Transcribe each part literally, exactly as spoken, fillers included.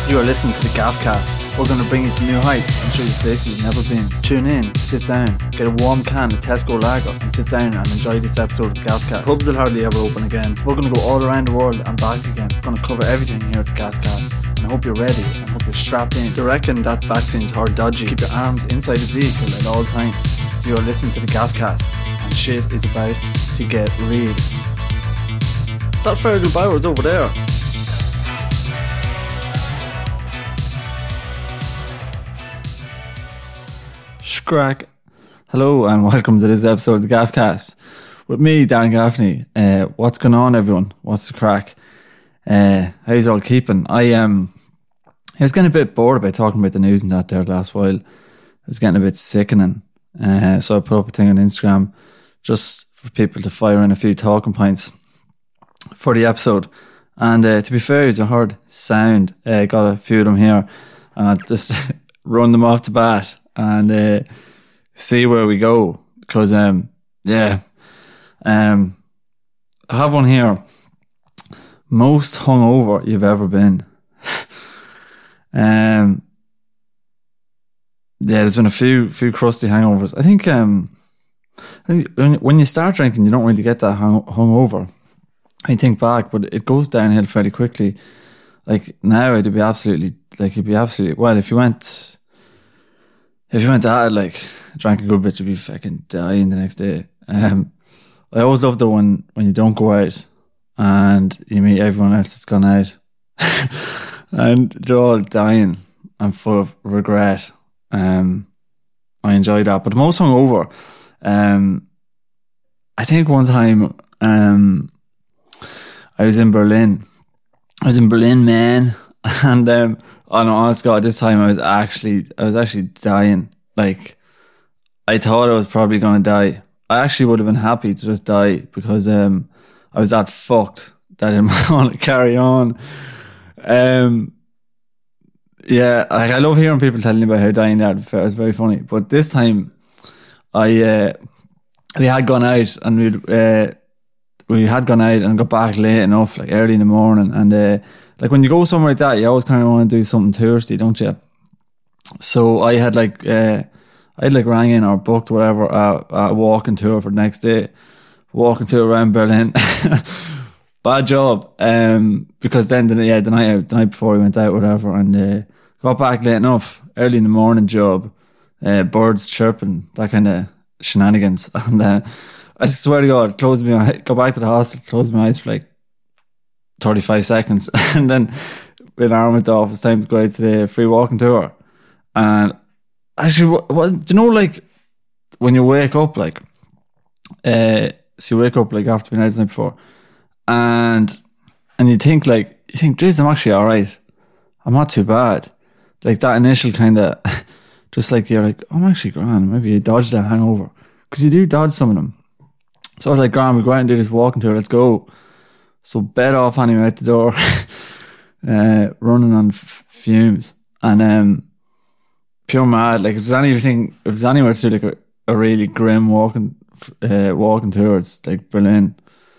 You are listening to the Gaffcast. We're going to bring you to new heights and show you places you've never been. Tune in, sit down, get a warm can of Tesco Lager and sit down and enjoy this episode of the Gaffcast. Pubs will hardly ever open again. We're going to go all around the world and back again. We're going to cover everything here at the Gaffcast. And I hope you're ready and I hope you're strapped in. They reckon that vaccine's hard dodgy. Keep your arms inside the vehicle at all times. So you're listening to the Gaffcast and shit is about to get real. That Fergal Bowers over there. Scrack. Hello and welcome to this episode of the Gaffcast with me, Darren Gaffney. Uh, what's going on, everyone? What's the crack? Uh, how's all keeping? I um, I was getting a bit bored about talking about the news and that there last while. I was getting a bit sickening, uh, so I put up a thing on Instagram just for people to fire in a few talking points for the episode. And uh, to be fair, it's a hard sound. Uh, got a few of them here, and I'll just run them off the bat and uh, see where we go. Because um, yeah, um, I have one here. Most hungover you've ever been. um, yeah, there's been a few few crusty hangovers. I think um, when you start drinking, you don't really get that hung, hungover. I think back, but it goes downhill fairly quickly. Like now, it'd be absolutely like it'd be absolutely well if you went if you went out like drank a good bit, you'd be fucking dying the next day. Um, I always love the when when you don't go out and you meet everyone else that's gone out and they're all dying and full of regret. Um, I enjoy that. But the most hungover, um, I think one time um, I was in Berlin. I was in Berlin, man, and um, on honest God, this time I was actually I was actually dying. Like I thought I was probably gonna die. I actually would have been happy to just die because um. I was that fucked that I didn't want to carry on. Um, yeah, like I love hearing people telling me about how dying they are. It was very funny. But this time, I uh, we had gone out and we uh, we had gone out and got back late enough, like early in the morning. And uh, like when you go somewhere like that, you always kind of want to do something touristy, don't you? So I had like uh, I had like rang in or booked whatever a, a walking tour for the next day. Walking to around Berlin. Bad job. Um, because then the, yeah, the night out, the night before we went out, whatever, and uh, got back late enough, early in the morning job, uh, birds chirping, that kind of shenanigans. And uh, I swear to God, closed my eye, go back to the hostel, closed my eyes for like thirty-five seconds, and then when alarm went off, it's time to go out to the free walking tour. And actually, was do you know like when you wake up, like, uh. So you wake up like after being out the night before, and and you think like you think, geez, I'm actually all right. I'm not too bad. Like that initial kind of, just like you're like, oh, I'm actually grand. Maybe you dodged that hangover because you do dodge some of them. So I was like, grand, we go out and do this walking tour. Let's go. So bed off anyway out the door, uh, running on f- fumes and um, pure mad. Like if there's anything, if there's anywhere to do like a, a really grim walking. Uh, walking tours like Berlin.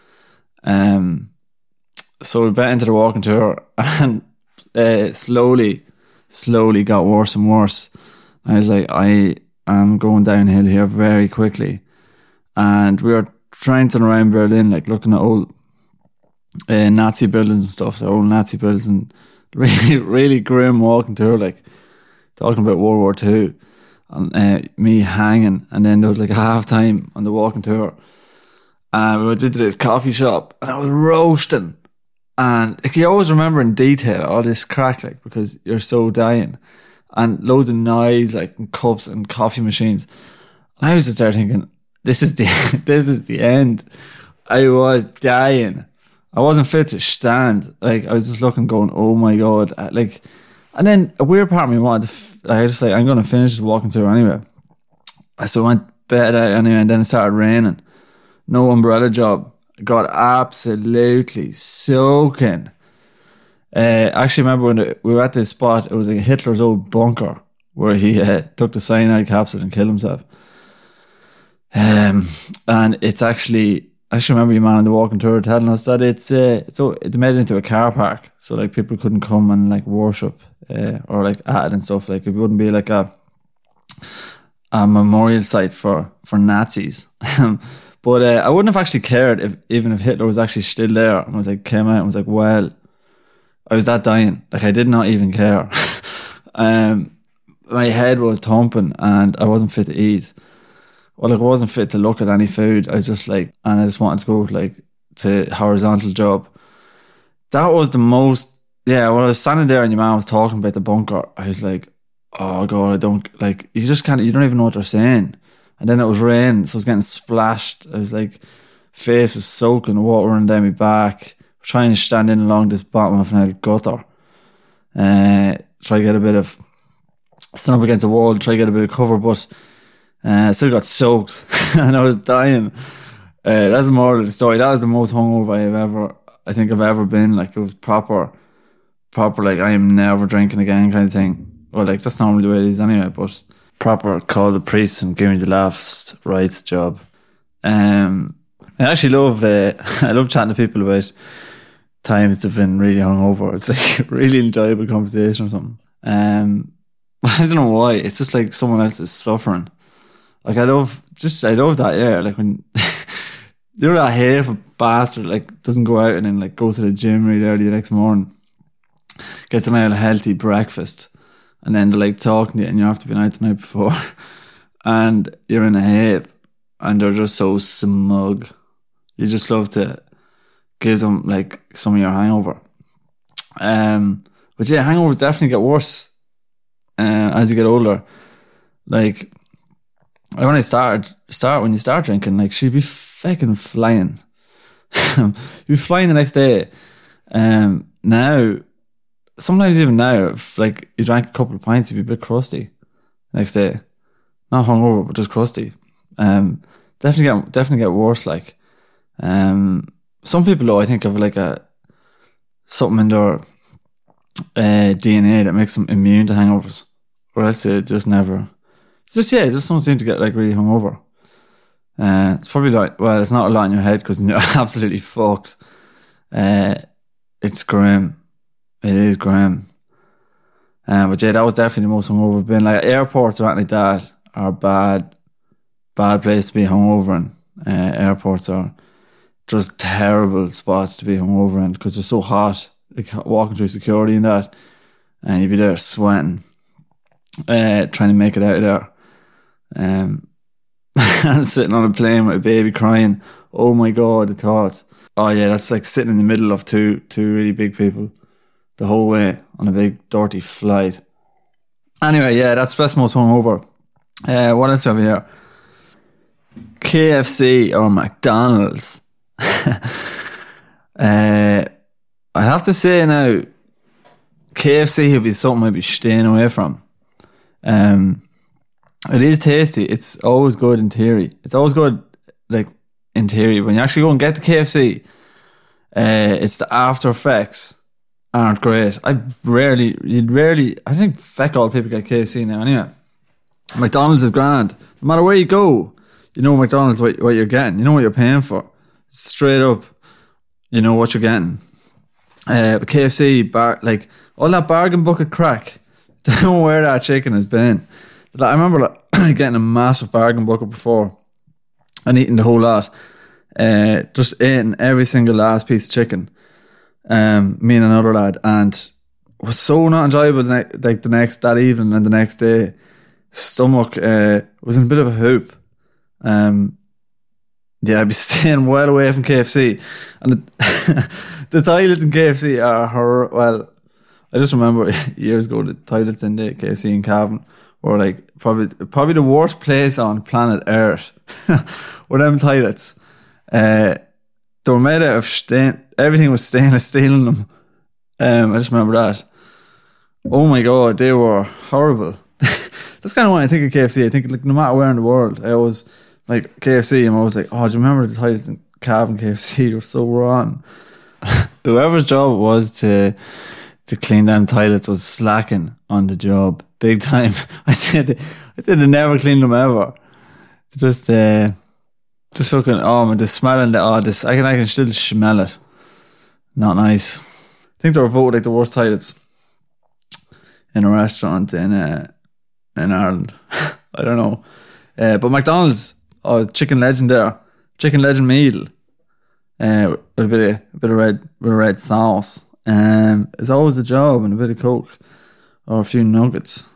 Um, so we went into the walking tour and uh, slowly, slowly got worse and worse. I was like, I am going downhill here very quickly. And we were tramping around Berlin, like looking at old uh, Nazi buildings and stuff, the old Nazi buildings, and really, really grim walking tour, like talking about World War Two. And uh, me hanging, and then there was like a half time on the walking tour, and we went into this coffee shop, and I was roasting, and like, you always remember in detail all this crack, like because you're so dying, and loads of knives, like and cups and coffee machines. And I was just there thinking, this is the this is the end. I was dying. I wasn't fit to stand. Like I was just looking, going, oh my God, like. And then a weird part of me wanted to, f- I was just like, I'm going to finish this walking tour anyway. So I went bed out anyway, and then it started raining. No umbrella job. Got absolutely soaking. Uh, actually, remember when we were at this spot, it was like Hitler's old bunker where he uh, took the cyanide capsule and killed himself. Um, and it's actually, I actually remember your man in the walking tour telling us that it's uh, so it made it into a car park, so like people couldn't come and like worship uh, or like at it and stuff. Like it wouldn't be like a a memorial site for for Nazis. But uh, I wouldn't have actually cared if even if Hitler was actually still there and was like came out and was like, well, I was that dying. Like I did not even care. um, my head was thumping and I wasn't fit to eat. Well, like I wasn't fit to look at any food. I was just like, and I just wanted to go like to horizontal job. That was the most. Yeah, when I was standing there and your man was talking about the bunker, I was like, oh God, I don't like. You just can't. You don't even know what they're saying. And then it was rain, so I was getting splashed. I was like, face was soaking, water running down my back. Trying to stand in along this bottom of an gutter. Uh, try to get a bit of, stand up against the wall, try to get a bit of cover, but uh, I still got soaked and I was dying. Uh, that's the moral of the story. That was the most hungover I've ever, I think I've ever been. Like it was proper, proper, like I am never drinking again kind of thing. Well, like that's normally the way it is anyway, but proper call the priest and give me the last rites job. Um, I actually love, uh, I love chatting to people about times they've been really hungover. It's like a really enjoyable conversation or something. Um, I don't know why. It's just like someone else is suffering. Like I love, just I love that. Yeah, like when you're that hateful bastard, like doesn't go out and then like go to the gym really early the next morning, gets a nice healthy breakfast. And then they're like talking to you and you have to be out the night before. And you're in a hape and they're just so smug. You just love to give them like some of your hangover. Um, but yeah, hangovers definitely get worse uh, as you get older. Like, when I started, start when you start drinking, like she'd be fucking flying. You'd be flying the next day. Um, now, sometimes even now, if like you drank a couple of pints, you'd be a bit crusty the next day. Not hungover, but just crusty. Um, definitely get definitely get worse. Like, um, some people though, I think have like a something in their uh, D N A that makes them immune to hangovers, or else they just never. It's just yeah, just don't seem to get like really hungover. Uh, it's probably like well, it's not a lot in your head because you're absolutely fucked. Uh, it's grim. It is grim. Um, but yeah, that was definitely the most hungover I've been. Like airports or anything like that are bad, bad place to be hungover in. Uh, airports are just terrible spots to be hungover in because they're so hot. Like walking through security and that, and you'd be there sweating, uh, trying to make it out of there. Um, sitting on a plane with a baby crying. Oh my God, the thoughts. Oh yeah, that's like sitting in the middle of two two really big people the whole way on a big dirty flight. Anyway, yeah, that's best most hungover. Uh, what else have we here? K F C or McDonald's. uh, I'd have to say now, K F C would be something I'd be staying away from. Um, it is tasty. It's always good in theory. It's always good, like in theory. When you actually go and get the K F C, uh, it's the after effects aren't great. I rarely, you'd rarely, I think feck all people get K F C now anyway. McDonald's is grand. No matter where you go, you know McDonald's what, what you're getting. You know what you're paying for. Straight up, you know what you're getting. Uh, but K F C, bar, like, all that bargain bucket crack, don't know where that chicken has been. I remember like, getting a massive bargain bucket before and eating the whole lot. Uh, just eating every single last piece of chicken. Um, me and another lad, and it was so not enjoyable. Like the next that evening and the next day, stomach uh, was in a bit of a hoop. Um, yeah, I'd be staying well away from K F C, and the, the toilets in K F C are horror. Well, I just remember years ago the toilets in the K F C in Cavan were like probably probably the worst place on planet Earth. Were them toilets? Uh, they were made out of stain. Everything was stainless steel in them. Um, I just remember that. Oh my God, they were horrible. That's kind of why I think of K F C. I think like no matter where in the world, I always like K F C. I'm always like, oh, do you remember the toilets in Cavan K F C? They were so wrong. Whoever's job it was to to clean them toilets was slacking on the job big time. I said I said they never cleaned them ever. They just uh, Just looking, oh, man, the smell and the, oh, this, I can, I can still smell it. Not nice. I think they were voted like the worst toilets in a restaurant in uh, in Ireland. I don't know. Uh, but McDonald's, oh, chicken legend there. Chicken legend meal. Uh, with a bit of, a bit of red, bit of red sauce. Um, it's always a job, and a bit of Coke. Or a few nuggets.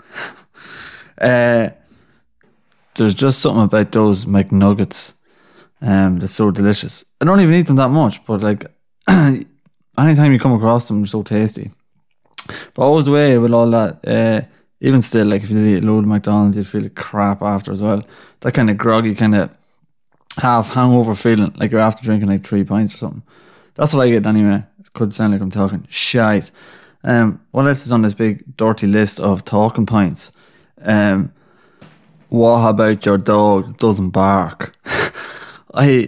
uh, there's just something about those McNuggets um, that's so delicious. I don't even eat them that much, but like anytime you come across them, they're so tasty. But always the way with all that, uh, even still, like if you eat a load of McDonald's, you'd feel like crap after as well. That kind of groggy, kind of half hangover feeling, like you're after drinking like three pints or something. That's what I get anyway. It could sound like I'm talking shite. Um, what else is on this big dirty list of talking points? Um, what about your dog doesn't bark? I,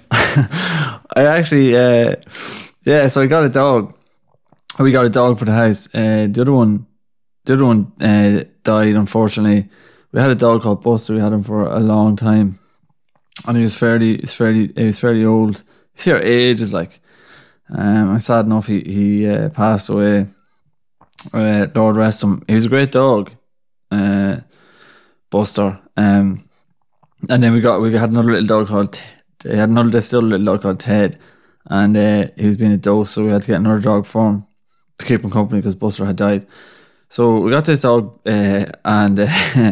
I actually, uh, yeah. So I got a dog. We got a dog for the house. Uh, the other one, the other one uh, died unfortunately. We had a dog called Buster. We had him for a long time, and he was fairly, he's fairly, he was fairly old. He's here ages like. Um, I'm sad enough he he uh, passed away. Uh, Lord rest him. He was a great dog, uh, Buster. Um, and then we got we had another little dog called. They had another still little dog called Ted, and uh, he was being a dose, so we had to get another dog for him to keep him company because Buster had died. So we got this dog, uh, and uh,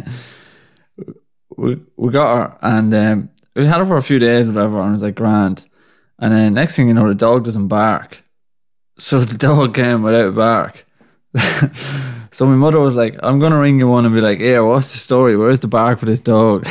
we we got her, and um, we had her for a few days, whatever, and it was like grand. And then next thing you know, the dog doesn't bark. So the dog came without a bark. So my mother was like, I'm going to ring you one and be like, hey, what's the story? Where's the bark for this dog?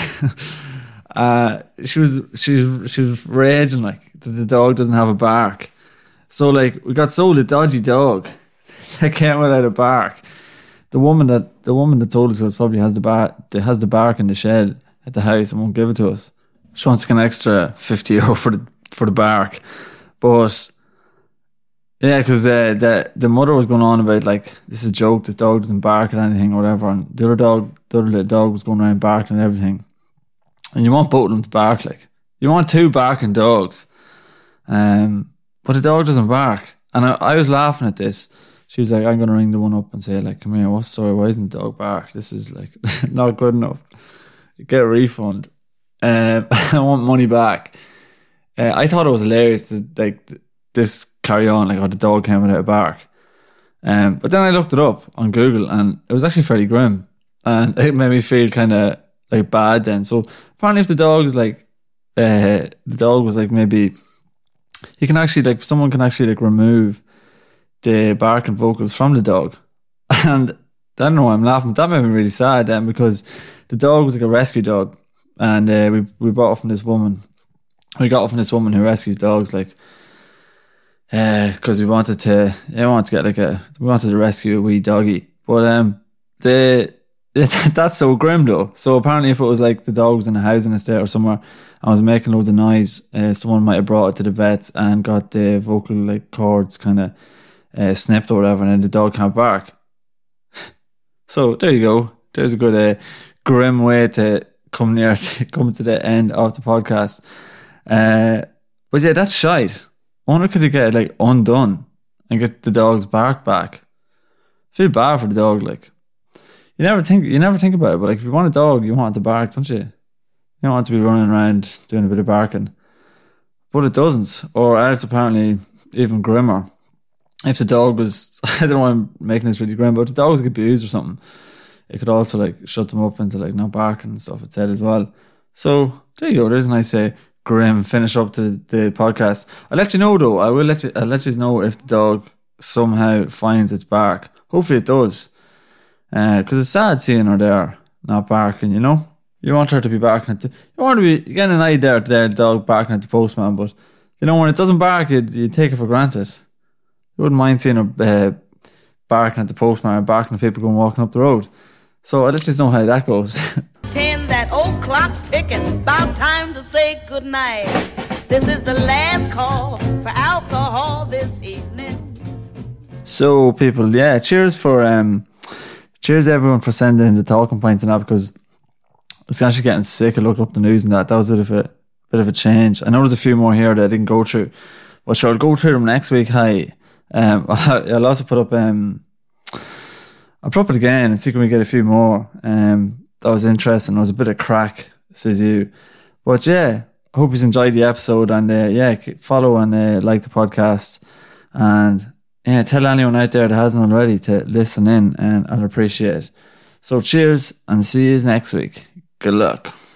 uh, she was she was, she was raging like that the dog doesn't have a bark. So like we got sold a dodgy dog that came without a bark. The woman that the woman that sold it to us probably has the bark that has the bark in the shed at the house and won't give it to us. She wants to get an extra fifty euro for the for the bark. But yeah, because uh, the the mother was going on about like this is a joke, this dog doesn't bark at anything or whatever, and the other dog, the other little dog was going around barking and everything. And you want both of them to bark, like you want two barking dogs, um, but the dog doesn't bark. And I, I was laughing at this. She was like, I'm going to ring the one up and say like, come here, what's the story? Why isn't the dog bark? This is like not good enough. Get a refund. Uh, I want money back. Uh, I thought it was hilarious to like this carry on, like, oh, the dog came without a bark. Um, but then I looked it up on Google and it was actually fairly grim. And it made me feel kind of like bad then. So apparently if the dog is like, uh, the dog was like maybe, you can actually like, someone can actually like remove the barking vocals from the dog. And I don't know why I'm laughing, but that made me really sad then because the dog was like a rescue dog. And uh, we we bought it from this woman. We got it from this woman who rescues dogs, like, because uh, we wanted to, yeah, we wanted to get like a, we wanted to rescue a wee doggy. But um, the that's so grim though. So apparently, if it was like the dog was in a housing estate or somewhere and was making loads of noise, uh, someone might have brought it to the vets and got the vocal like cords kind of uh, snipped or whatever, and then the dog can't bark. So there you go. There's a good uh, grim way to come near to come to the end of the podcast. Uh, but yeah, that's shite. I wonder could they get it like undone and get the dog's bark back. I feel bad for the dog. Like you never think, you never think about it. But like if you want a dog, you want it to bark, don't you? You don't want it to be running around doing a bit of barking. But it doesn't, or else apparently even grimmer. If the dog was, I don't know why I'm making this really grim, but if the dog was like abused or something, it could also like shut them up into like not barking and stuff, it said as well. So there you go, there's a nice uh, grim finish up to the podcast. I'll let you know though, I will let you, I'll let you know if the dog somehow finds its bark. Hopefully it does. Because uh, it's sad seeing her there not barking, you know? You want her to be barking at the, you want to be getting an eye there, there, the dog barking at the postman, but you know, when it doesn't bark, you, you take it for granted. You wouldn't mind seeing her uh, barking at the postman or barking at people going walking up the road. So I'll let you know how that goes. Ten, that old clock's ticking, about time to say goodnight. This is the last call for alcohol this evening. So people, yeah, cheers for um, cheers everyone for sending in the talking points and that, because I was actually getting sick. I looked up the news and that. That was a bit of a bit of a change. I know there's a few more here that I didn't go through, but sure, I'll go through them next week. Hi, um, I'll also put up um, I'll put up it again and see if we get a few more. Um, that was interesting. It was a bit of crack, says you. But yeah, I hope you enjoyed the episode, and uh, yeah, follow and uh, like the podcast, and yeah, tell anyone out there that hasn't already to listen in, and I'd appreciate it. So cheers, and see you next week. Good luck.